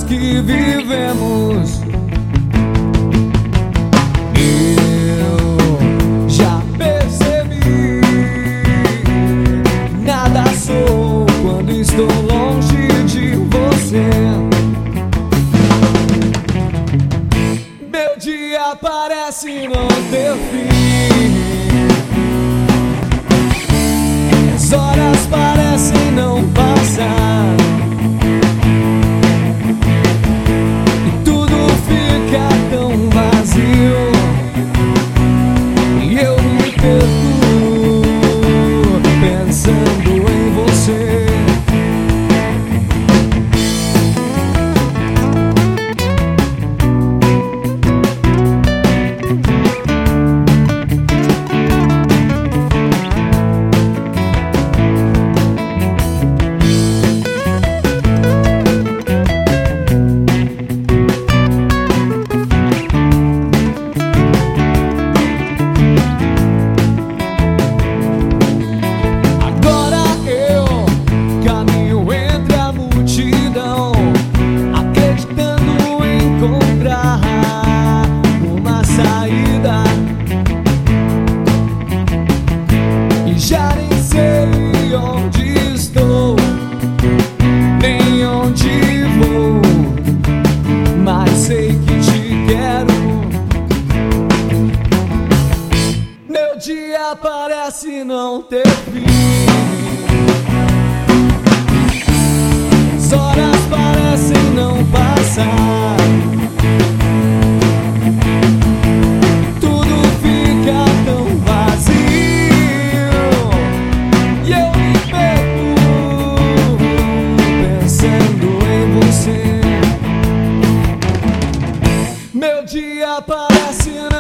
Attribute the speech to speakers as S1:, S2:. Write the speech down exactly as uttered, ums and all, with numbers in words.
S1: que vivemos. Eu já percebi, nada sou quando estou longe de você. Meu dia parece não ter fim, as horas parecem não passar, e tudo fica tão vazio, e eu me perco pensando em você. Uma saída, e já nem sei onde estou, nem onde vou, mas sei que te quero. Meu dia parece não ter fim, as horas parecem não passar, tudo fica tão vazio, e eu me perco pensando em você. Meu dia parece não